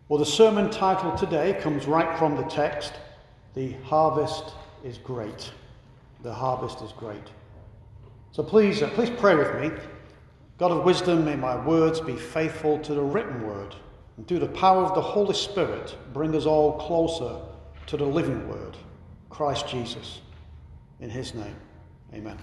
Well, the sermon title today comes right from the text. The harvest is great. The harvest is great. So please pray with me. God of wisdom, may my words be faithful to the written word, and through the power of the Holy Spirit, bring us all closer to the living word, Christ Jesus. In his name, amen.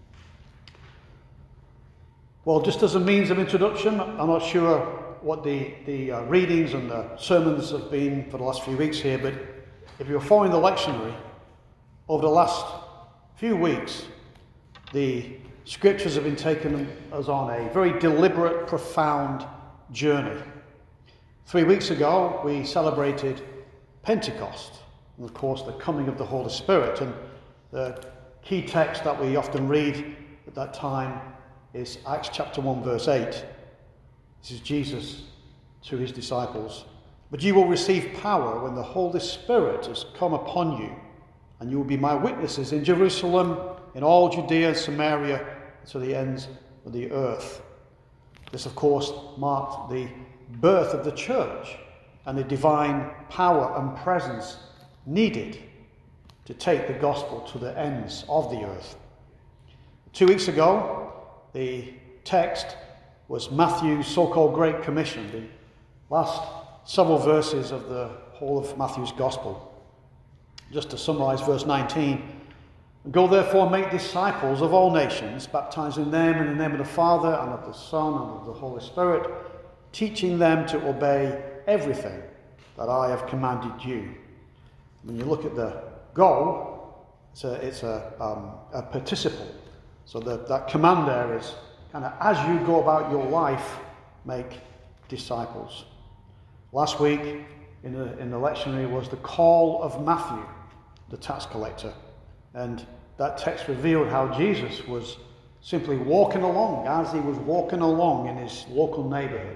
Well, just as a means of introduction, I'm not sure what the readings and the sermons have been for the last few weeks here, but if you're following the lectionary, over the last few weeks, the scriptures have been taking us on a very deliberate, profound journey. 3 weeks ago, we celebrated Pentecost, and of course the coming of the Holy Spirit, and the key text that we often read at that time is Acts chapter 1 verse 8. This is Jesus to his disciples. But you will receive power when the Holy Spirit has come upon you, and you will be my witnesses in Jerusalem, in all Judea and Samaria, to the ends of the earth. This, of course, marked the birth of the church and the divine power and presence needed to take the gospel to the ends of the earth. 2 weeks ago, the text was Matthew's so-called Great Commission, the last several verses of the whole of Matthew's Gospel. Just to summarize verse 19, go therefore make disciples of all nations, baptizing them in the name of the Father and of the Son and of the Holy Spirit, teaching them to obey everything that I have commanded you. When you look at the go, it's a participle. So that command there is kind of, as you go about your life, make disciples. Last week in the lectionary was the call of Matthew, the tax collector. And that text revealed how Jesus was simply walking along, as he was walking along in his local neighborhood.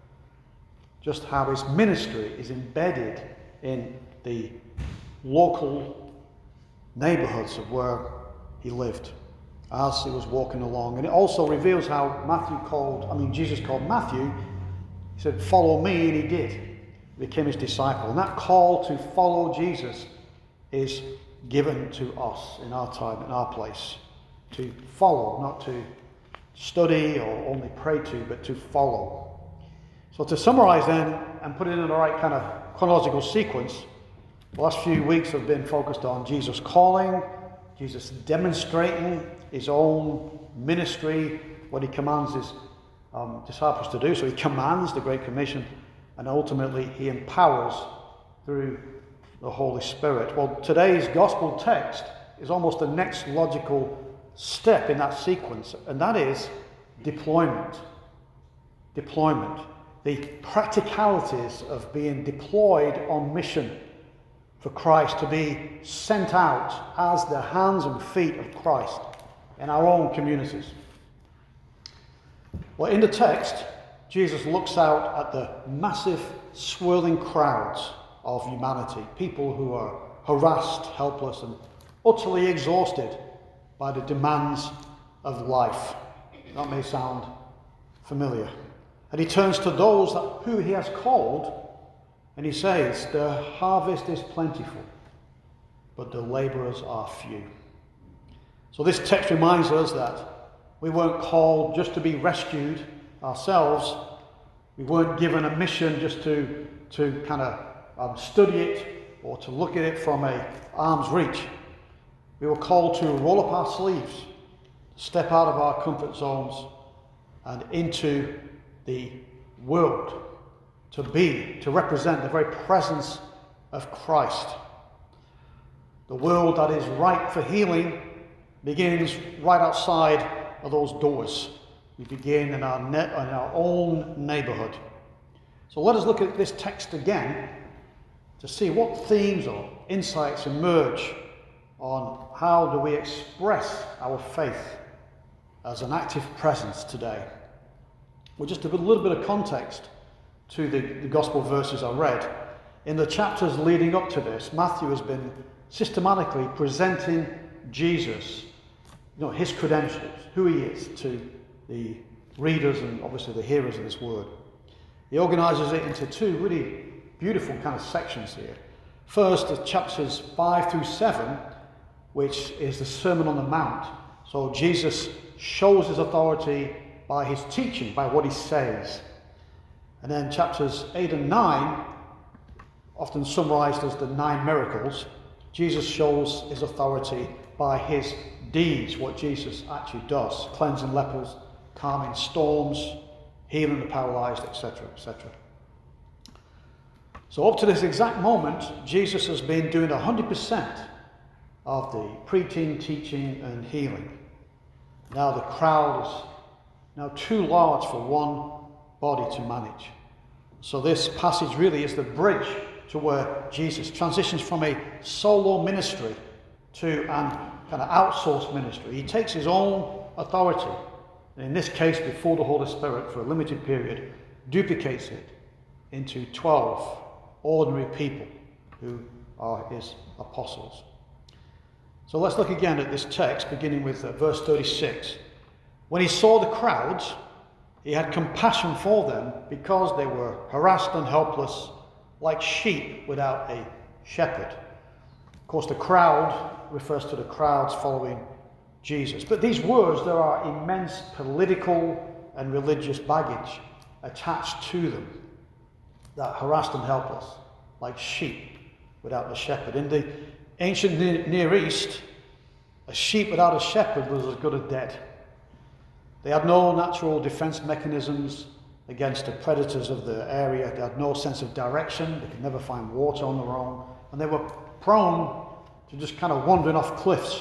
Just how his ministry is embedded in the local neighborhoods of where he lived as he was walking along. And it also reveals how Jesus called Matthew. He said, follow me, and he did. He became his disciple. And that call to follow Jesus is given to us in our time, in our place. To follow, not to study or only pray to, but to follow. So to summarize then, and put it in the right kind of chronological sequence, the last few weeks have been focused on Jesus calling, Jesus demonstrating his own ministry, what he commands his disciples to do. So he commands the Great Commission, and ultimately he empowers through the Holy Spirit. Well, today's gospel text is almost the next logical step in that sequence, and that is deployment. Deployment. The practicalities of being deployed on mission for Christ, to be sent out as the hands and feet of Christ in our own communities. Well, in the text, Jesus looks out at the massive, swirling crowds of humanity, people who are harassed, helpless, and utterly exhausted by the demands of life. That may sound familiar. And he turns to those who he has called, and he says, the harvest is plentiful, but the laborers are few. So this text reminds us that we weren't called just to be rescued ourselves. We weren't given a mission just to kind of study it or to look at it from an arm's reach. We were called to roll up our sleeves, step out of our comfort zones and into the world, to represent the very presence of Christ. The world that is ripe for healing begins right outside of those doors. We begin in our own neighborhood. So let us look at this text again to see what themes or insights emerge on how do we express our faith as an active presence today. Well, just a little bit of context to the gospel verses I read. In the chapters leading up to this, Matthew has been systematically presenting Jesus, his credentials, who he is, to the readers and obviously the hearers of this word. He organizes it into two really beautiful kind of sections here. First, the chapters 5 through 7, which is the Sermon on the Mount. So Jesus shows his authority by his teaching, by what he says. And then chapters 8 and 9, often summarized as the 9 miracles, Jesus shows his authority by his deeds, what Jesus actually does, cleansing lepers, calming storms, healing the paralyzed, etc., etc. So up to this exact moment, Jesus has been doing 100% of the preaching, teaching, and healing. Now the crowd is now too large for one body to manage. So this passage really is the bridge to where Jesus transitions from a solo ministry to an kind of outsourced ministry. He takes his own authority, and in this case before the Holy Spirit for a limited period, duplicates it into 12 ordinary people who are his apostles. So let's look again at this text, beginning with verse 36. When he saw the crowds, he had compassion for them because they were harassed and helpless, like sheep without a shepherd. Of course, the crowd refers to the crowds following Jesus. But these words, there are immense political and religious baggage attached to them. That harassed and helpless, like sheep without a shepherd. In the ancient Near East, a sheep without a shepherd was as good as dead. They had no natural defense mechanisms against the predators of the area. They had no sense of direction. They could never find water on their own. And they were prone to just kind of wandering off cliffs.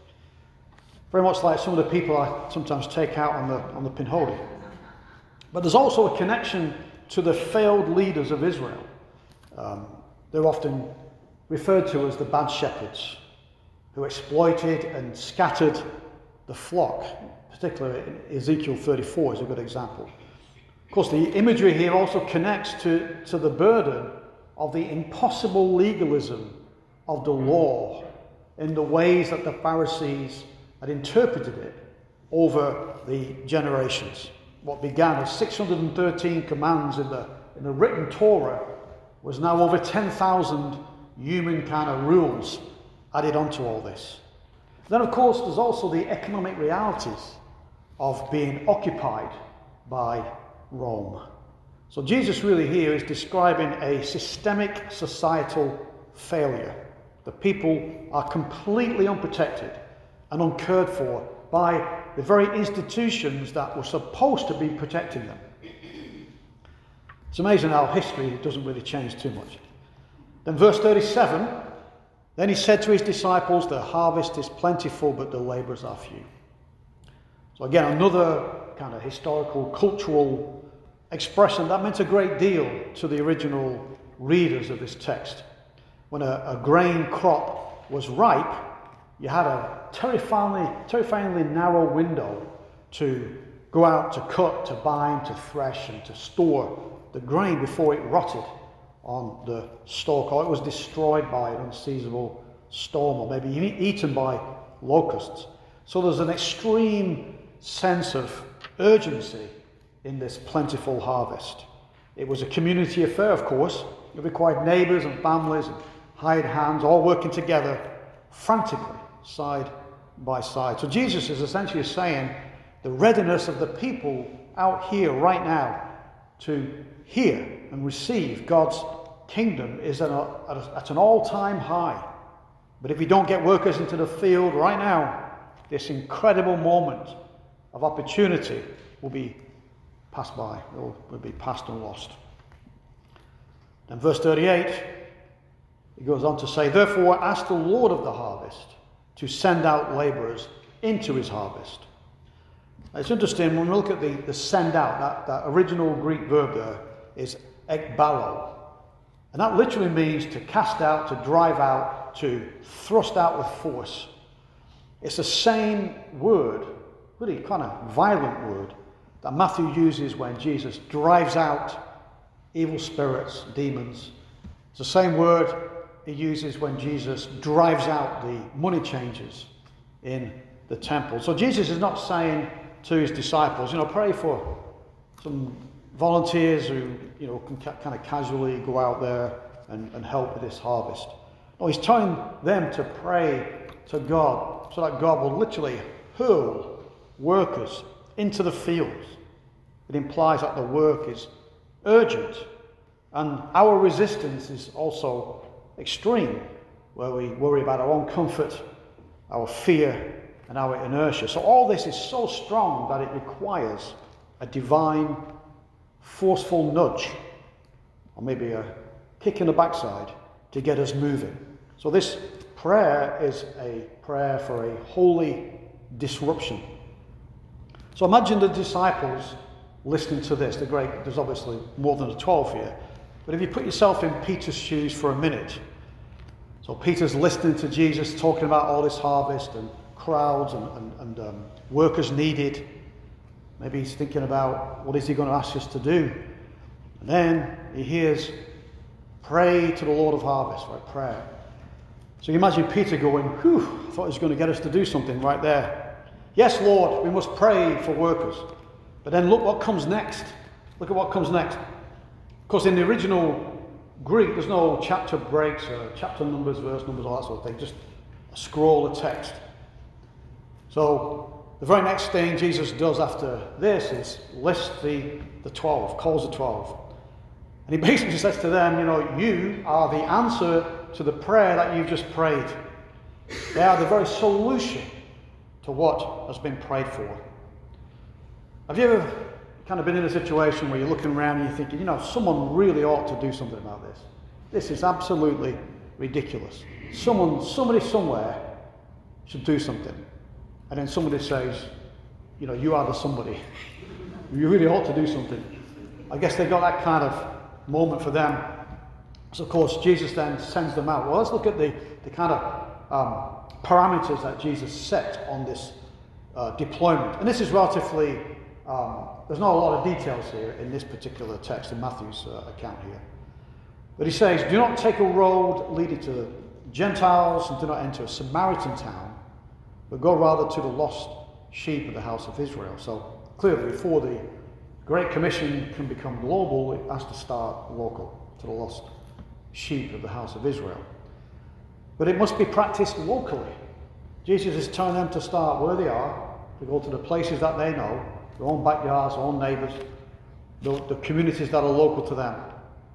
Very much like some of the people I sometimes take out on the Pinhoti. But there's also a connection to the failed leaders of Israel. They're often referred to as the bad shepherds, who exploited and scattered the flock. Particularly Ezekiel 34 is a good example. Of course, the imagery here also connects to the burden of the impossible legalism of the law in the ways that the Pharisees had interpreted it over the generations. What began as 613 commands in the written Torah was now over 10,000 human kind of rules added onto all this. Then, of course, there's also the economic realities of being occupied by Rome. So Jesus really here is describing a systemic societal failure. The people are completely unprotected and uncared for by the very institutions that were supposed to be protecting them. It's amazing how history doesn't really change too much. Then verse 37, then he said to his disciples, the harvest is plentiful, but the laborers are few. So again, another kind of historical, cultural expression that meant a great deal to the original readers of this text. When a grain crop was ripe, you had a terrifyingly narrow window to go out, to cut, to bind, to thresh, and to store the grain before it rotted on the stalk, or it was destroyed by an unseasonable storm, or maybe eaten by locusts. So there's an extreme sense of urgency in this plentiful harvest. It was a community affair, of course. It required neighbours and families and hired hands all working together frantically, side by side. So Jesus is essentially saying the readiness of the people out here right now to hear and receive God's kingdom is at an all-time high. But if you don't get workers into the field right now, this incredible moment of opportunity will be passed by, or will be passed and lost. And verse 38, he goes on to say, therefore ask the Lord of the harvest to send out labourers into his harvest. It's interesting when we look at the send out, that original Greek verb there is ekbalo. And that literally means to cast out, to drive out, to thrust out with force. It's the same word, really kind of violent word, that Matthew uses when Jesus drives out evil spirits, demons. It's the same word he uses when Jesus drives out the money changers in the temple. So Jesus is not saying to his disciples, pray for some volunteers who, can kind of casually go out there and help with this harvest. No, he's telling them to pray to God so that God will literally hurl workers into the fields. It implies that the work is urgent, and our resistance is also extreme, where we worry about our own comfort, our fear, and our inertia. So all this is so strong that it requires a divine, forceful nudge, or maybe a kick in the backside to get us moving. So this prayer is a prayer for a holy disruption. So imagine the disciples listening to this. There's obviously more than the 12 here. But if you put yourself in Peter's shoes for a minute. So Peter's listening to Jesus talking about all this harvest and crowds and workers needed. Maybe he's thinking about what is he going to ask us to do. And then he hears, pray to the Lord of harvest, right? Prayer. So you imagine Peter going, whew, I thought he was going to get us to do something right there. Yes, Lord, we must pray for workers. But then look what comes next. Look at what comes next. Because in the original Greek, there's no chapter breaks or chapter numbers, verse numbers, all that sort of thing. Just a scroll of text. So the very next thing Jesus does after this is list the 12, calls the 12. And he basically says to them, you are the answer to the prayer that you've just prayed. They are the very solution to what has been prayed for. Have you ever kind of been in a situation where you're looking around and you're thinking, someone really ought to do something about this. This is absolutely ridiculous. Somebody somewhere should do something. And then somebody says, you are the somebody. You really ought to do something. I guess they got that kind of moment for them. So of course Jesus then sends them out. Well, let's look at the kind of parameters that Jesus set on this deployment. And this is relatively, there's not a lot of details here in this particular text, in Matthew's account here. But he says, do not take a road leading to Gentiles, and do not enter a Samaritan town, but go rather to the lost sheep of the house of Israel. So clearly, before the Great Commission can become global, it has to start local, to the lost sheep of the house of Israel. But it must be practiced locally. Jesus is telling them to start where they are, to go to the places that they know, their own backyards, their own neighbours, the communities that are local to them.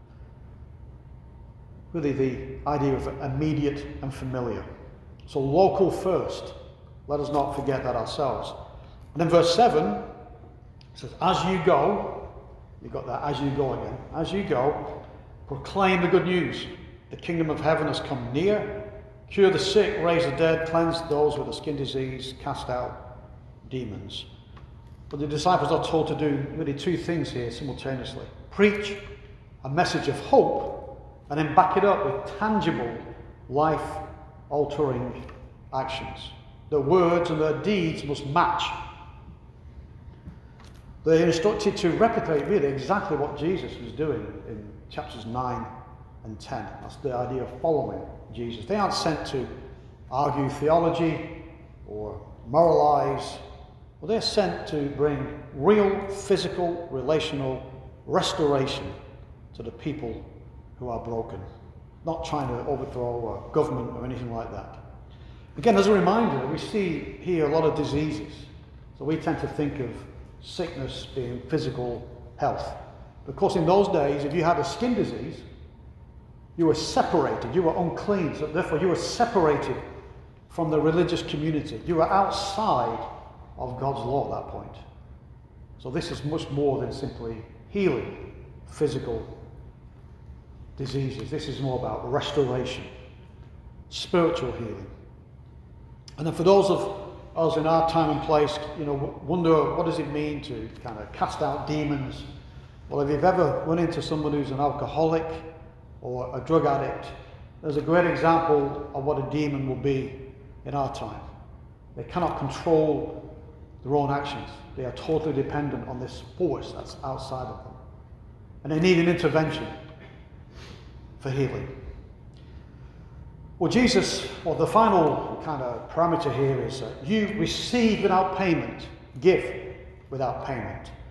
Really the idea of immediate and familiar. So local first. Let us not forget that ourselves. And then verse 7 it says, as you go, you've got that as you go again, as you go, proclaim the good news. The kingdom of heaven has come near. Cure the sick, raise the dead, cleanse those with a skin disease, cast out demons. But the disciples are told to do really two things here simultaneously. Preach a message of hope, and then back it up with tangible, life-altering actions. Their words and their deeds must match. They're instructed to replicate really exactly what Jesus was doing in chapters 9 and 10. That's the idea of following Jesus. They aren't sent to argue theology or moralize. Well, they're sent to bring real physical, relational restoration to the people who are broken. Not trying to overthrow a government or anything like that. Again, as a reminder, we see here a lot of diseases. So we tend to think of sickness being physical health. But of course, in those days, if you had a skin disease, you were separated, you were unclean, so therefore you were separated from the religious community. You were outside of God's law at that point. So this is much more than simply healing physical diseases. This is more about restoration, spiritual healing. And then for those of us in our time and place, wonder what does it mean to kind of cast out demons? Well, if you've ever run into someone who's an alcoholic or a drug addict, there's a great example of what a demon will be in our time. They cannot control their own actions. They are totally dependent on this force that's outside of them. And they need an intervention for healing. Well, the final kind of parameter here is that you receive without payment, give without payment.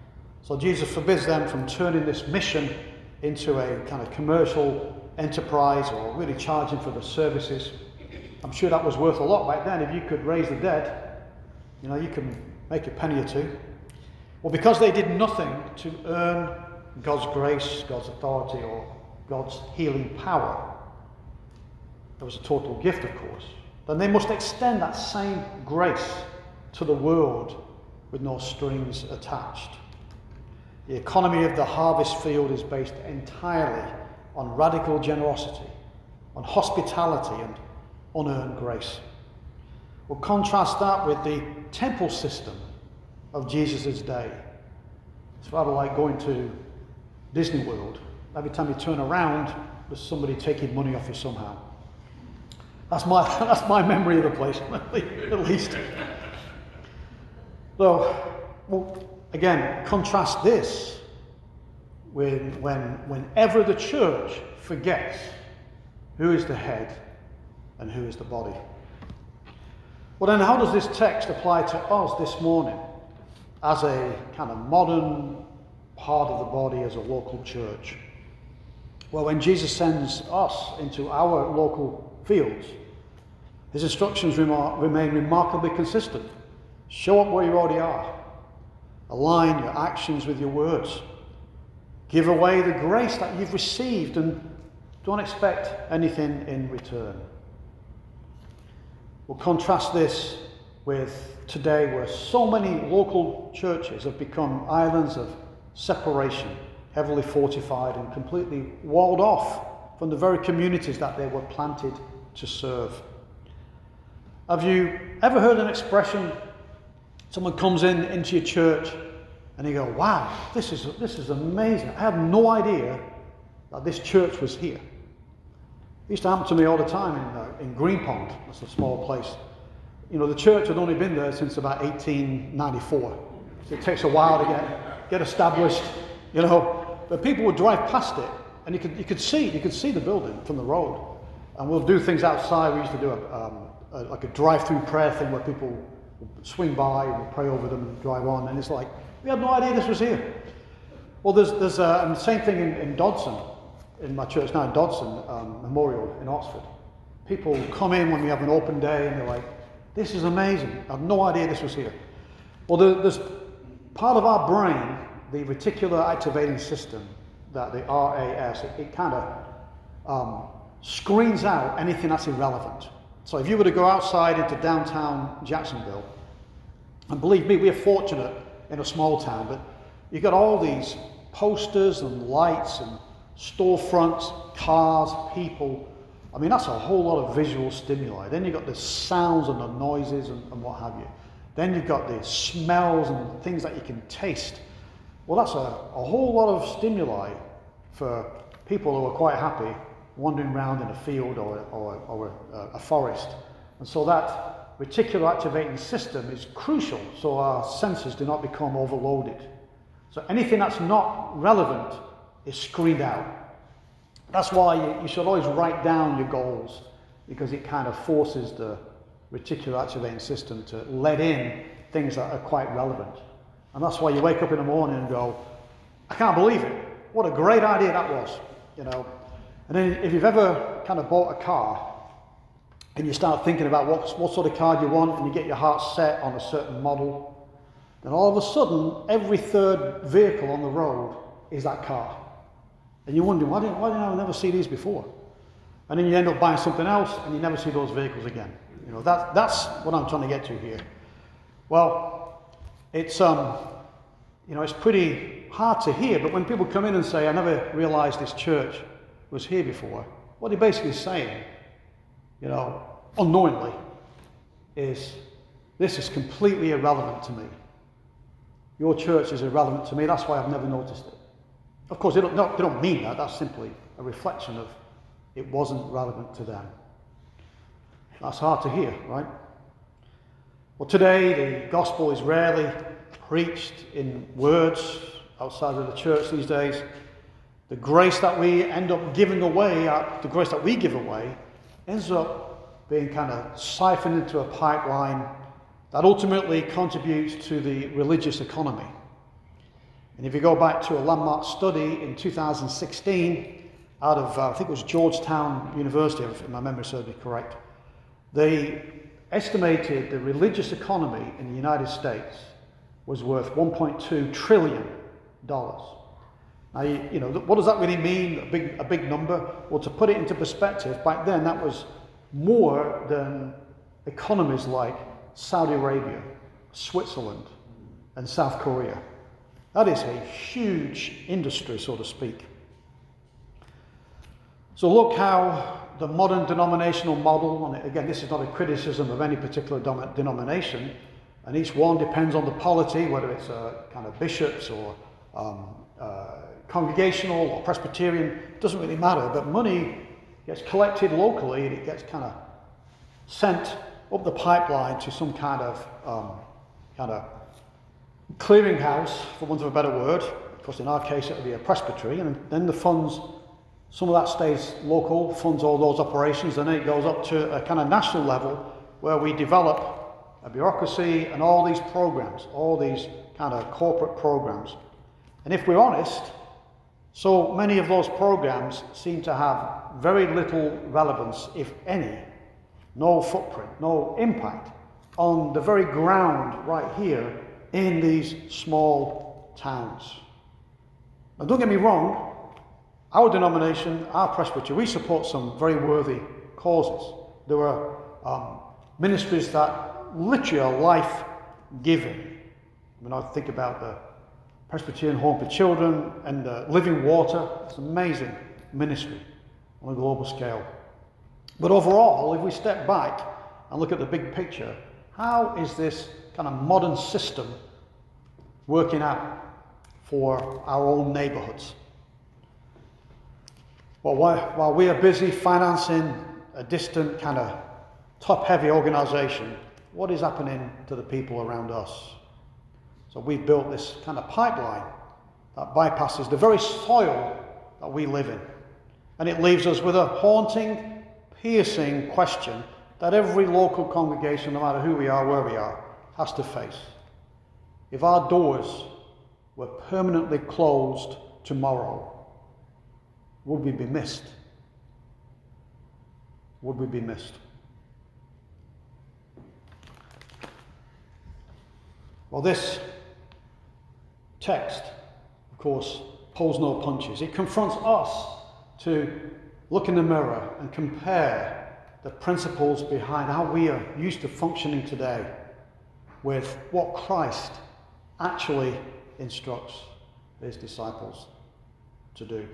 So Jesus forbids them from turning this mission into a kind of commercial enterprise or really charging for the services. I'm sure that was worth a lot back then. If you could raise the dead, you can make a penny or two. Well, because they did nothing to earn God's grace, God's authority, or God's healing power, it was a total gift, of course, then they must extend that same grace to the world with no strings attached. The economy of the harvest field is based entirely on radical generosity, on hospitality and unearned grace. We'll contrast that with the temple system of Jesus' day. It's rather like going to Disney World. Every time you turn around, there's somebody taking money off you somehow. That's my memory of the place, at least. So, again, contrast this with whenever the church forgets who is the head and who is the body. Well, then how does this text apply to us this morning as a kind of modern part of the body, as a local church? Well, when Jesus sends us into our local fields, his instructions remain remarkably consistent. Show up where you already are. Align your actions with your words. Give away the grace that you've received and don't expect anything in return. We'll contrast this with today, where so many local churches have become islands of separation, heavily fortified and completely walled off from the very communities that they were planted to serve. Have you ever heard an expression? Someone comes into your church and you go, "Wow, this is amazing. I had no idea that this church was here." It used to happen to me all the time in Greenpond. That's a small place. The church had only been there since about 1894. So it takes a while to get established, But people would drive past it, and you could see the building from the road. And we'll do things outside. We used to do a drive-through prayer thing where people would swing by and we'd pray over them and drive on. And it's like, we had no idea this was here. Well, there's the same thing in Dodson. In my church now in Dodson Memorial in Oxford. People come in when we have an open day and they're like, "This is amazing. I have no idea this was here." Well, there's part of our brain, the reticular activating system, that the RAS, it kind of screens out anything that's irrelevant. So if you were to go outside into downtown Jacksonville, and believe me, we're fortunate in a small town, but you've got all these posters and lights and storefronts, cars, people. I mean, that's a whole lot of visual stimuli. Then you've got the sounds and the noises and what have you. Then you've got the smells and things that you can taste. Well, that's a whole lot of stimuli for people who are quite happy wandering around in a field or a forest. And so that reticular activating system is crucial so our senses do not become overloaded. So anything that's not relevant is screened out. That's why you should always write down your goals, because it kind of forces the reticular activating system to let in things that are quite relevant. And that's why you wake up in the morning and go, "I can't believe it. What a great idea that was." And then if you've ever kind of bought a car and you start thinking about what sort of car you want and you get your heart set on a certain model, then all of a sudden every third vehicle on the road is that car. And you wonder, why didn't I never see these before? And then you end up buying something else and you never see those vehicles again. That's what I'm trying to get to here. Well, it's pretty hard to hear, but when people come in and say, "I never realized this church was here before," what they're basically saying, unknowingly, is this is completely irrelevant to me. Your church is irrelevant to me, that's why I've never noticed it. Of course, they don't mean that. That's simply a reflection of it wasn't relevant to them. That's hard to hear, right? Well, today the gospel is rarely preached in words outside of the church these days. The grace that we end up giving away, the grace that we give away, ends up being kind of siphoned into a pipeline that ultimately contributes to the religious economy. And if you go back to a landmark study in 2016 out of, I think it was Georgetown University, if my memory serves me correct, they estimated the religious economy in the United States was worth $1.2 trillion. Now, what does that really mean, a big number? Well, to put it into perspective, back then that was more than economies like Saudi Arabia, Switzerland, and South Korea. That is a huge industry, so to speak. So look how the modern denominational model, and again, this is not a criticism of any particular denomination, and each one depends on the polity, whether it's kind of bishops or congregational or Presbyterian, doesn't really matter, but money gets collected locally and it gets kind of sent up the pipeline to some kind of clearinghouse, for want of a better word. Of course, in our case, it would be a presbytery, and then the funds, some of that stays local, funds all those operations, and then it goes up to a kind of national level where we develop a bureaucracy and all these programs, all these kind of corporate programs. And if we're honest, so many of those programs seem to have very little relevance, if any, no footprint, no impact on the very ground right here in these small towns. Now, don't get me wrong, our denomination, our presbytery, we support some very worthy causes. There are ministries that literally are life-giving. I think about the Presbyterian Home for Children and Living Water. It's an amazing ministry on a global scale. But overall, if we step back and look at the big picture, how is this kind of modern system working out for our own neighborhoods? Well, while we are busy financing a distant kind of top-heavy organization, what is happening to the people around us? So we've built this kind of pipeline that bypasses the very soil that we live in. And it leaves us with a haunting, piercing question that every local congregation, no matter who we are, where we are, has to face. If our doors were permanently closed tomorrow, would we be missed? Would we be missed? Well, this text, of course, pulls no punches. It confronts us to look in the mirror and compare the principles behind how we are used to functioning today with what Christ actually instructs his disciples to do.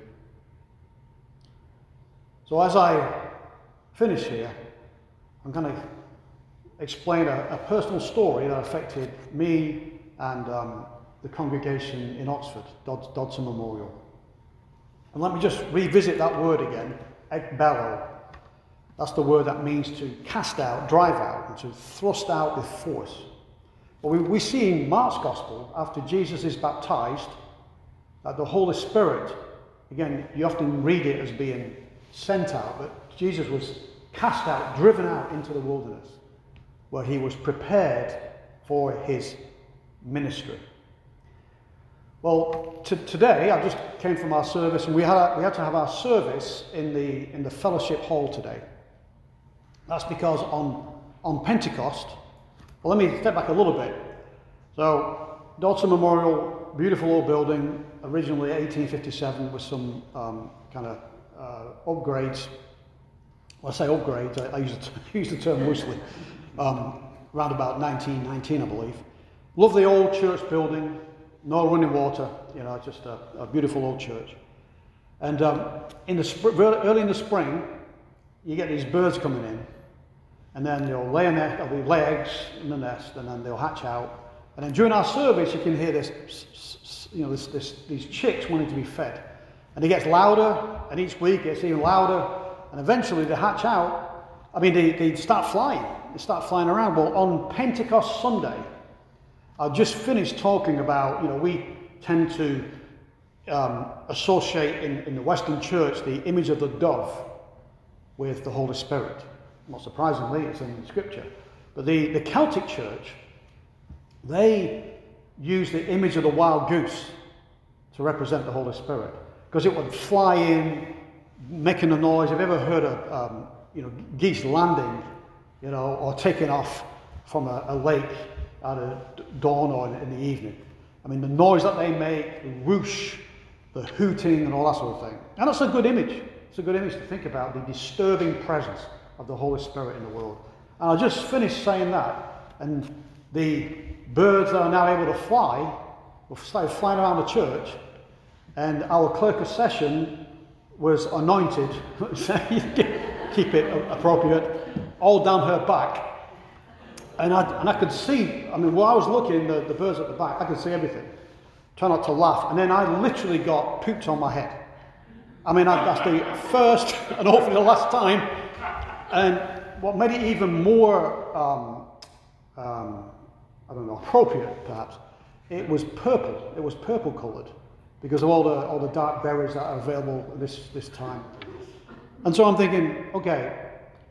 So as I finish here, I'm going to explain a personal story that affected me and the congregation in Oxford, Dodson Memorial. And let me just revisit that word again, ekbalo. That's the word that means to cast out, drive out, and to thrust out with force. Well, we see in Mark's Gospel, after Jesus is baptized, that the Holy Spirit, again, you often read it as being sent out, but Jesus was cast out, driven out into the wilderness, where he was prepared for his ministry. Well, today, I just came from our service, and we had to have our service in the fellowship hall today. That's because on Pentecost, well, let me step back a little bit. So, Dodson Memorial, beautiful old building, originally 1857 with some kind of upgrades. Well, I say upgrades, I use the term loosely. Around about 1919, I believe. Lovely old church building, no running water, just a beautiful old church. And early in the spring, you get these birds coming in, and then they'll lay eggs in the nest, and then they'll hatch out. And then during our service, you can hear these chicks wanting to be fed. And it gets louder, and each week it gets even louder, and eventually they hatch out. They start flying. They start flying around. Well, on Pentecost Sunday, I just finished talking about, we tend to associate in the Western Church the image of the dove with the Holy Spirit. Not surprisingly, it's in Scripture. But the Celtic Church, they use the image of the wild goose to represent the Holy Spirit, because it would fly in, making a noise. Have you ever heard of geese landing, or taking off from a lake at dawn or in the evening? I mean, the noise that they make, the whoosh, the hooting, and all that sort of thing. And that's a good image. It's a good image to think about, the disturbing presence of the Holy Spirit in the world. And I just finished saying that, and the birds that are now able to fly started flying around the church, and our clerk of session was anointed, keep it appropriate, all down her back. And I could see, while I was looking, the birds at the back, I could see everything. Try not to laugh. And then I literally got pooped on my head. That's the first and hopefully the last time. And what made it even more, appropriate perhaps, it was purple. It was purple coloured because of all the dark berries that are available this time. And so I'm thinking, okay,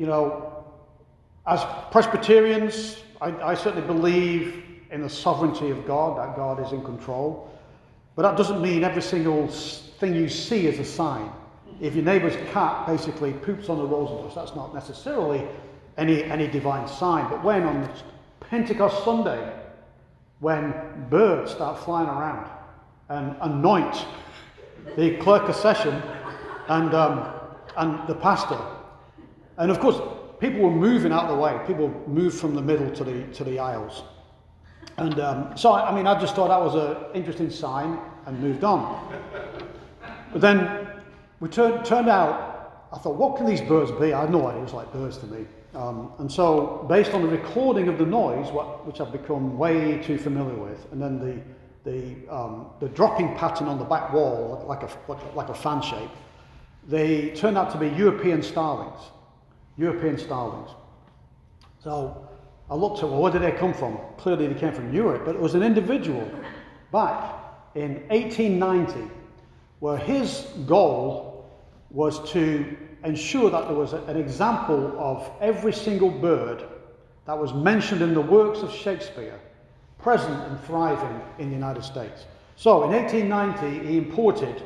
as Presbyterians, I certainly believe in the sovereignty of God, that God is in control. But that doesn't mean every single thing you see is a sign. If your neighbour's cat basically poops on the rosenbush, that's not necessarily any divine sign. But when on Pentecost Sunday, when birds start flying around and anoint the clerk of session and the pastor, and of course people were moving out of the way. People moved from the middle to the aisles, and so I just thought that was an interesting sign and moved on. But then we turned out. I thought, what can these birds be? I had no idea. It was like birds to me. And so, based on the recording of the noise, which I've become way too familiar with, and then the dropping pattern on the back wall, like a fan shape, they turned out to be European starlings. European starlings. So I looked at, where did they come from? Clearly they came from Europe, but it was an individual back in 1890 where his goal was to ensure that there was an example of every single bird that was mentioned in the works of Shakespeare present and thriving in the United States. So in 1890 he imported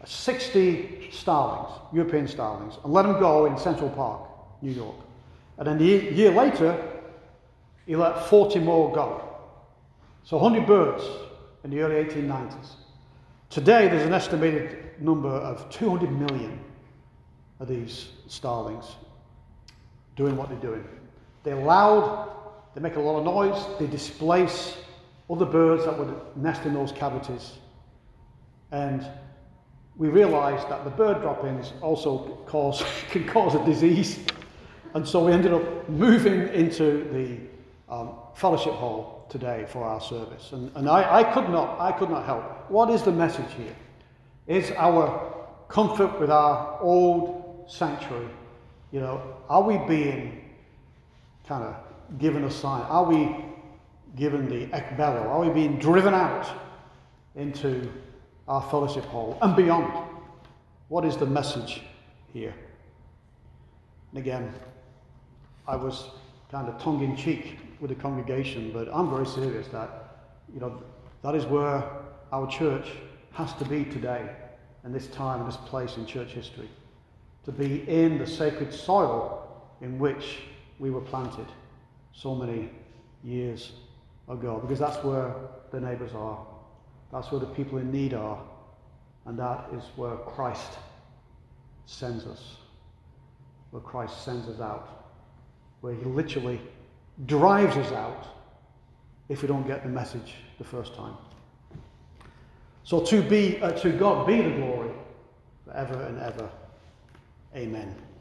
60 starlings, European starlings, and let them go in Central Park, New York. And then a year later, he let 40 more go. So 100 birds in the early 1890s. Today, there's an estimated number of 200 million of these starlings doing what they're doing. They're loud, they make a lot of noise, they displace other birds that would nest in those cavities. And we realised that the bird droppings also can cause a disease. And so we ended up moving into the fellowship hall today for our service. And I could not help. What is the message here? Is our comfort with our old sanctuary, are we being kind of given a sign? Are we given the ekbelo? Are we being driven out into our fellowship hall and beyond? What is the message here? And again, I was kind of tongue-in-cheek with the congregation, but I'm very serious that, that is where our church has to be today, in this time, in this place in church history, to be in the sacred soil in which we were planted so many years ago, because that's where the neighbours are, that's where the people in need are, and that is where Christ sends us, where Christ sends us out, where he literally drives us out if we don't get the message the first time. So to God be the glory forever and ever. Amen.